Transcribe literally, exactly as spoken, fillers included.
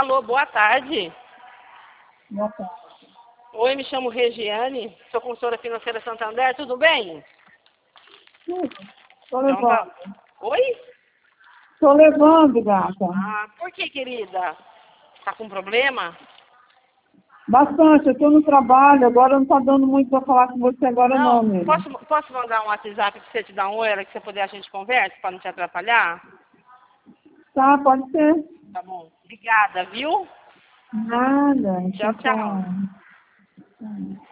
Alô, boa tarde. Boa tarde. Oi, me chamo Regiane, sou consultora financeira Santander, tudo bem? Tudo. Estou Então, tá... levando. Oi? Estou levando, gata. Ah, por que, querida? Tá com problema? Bastante, eu estou no trabalho, agora não está dando muito para falar com você agora não, Não, mesmo. posso, posso mandar um WhatsApp para você te dar um oi, hora que você puder a gente conversa, para não te atrapalhar? Tá, pode ser. Tá bom. Obrigada, viu? Nada. Tchau, tchau. Tchau.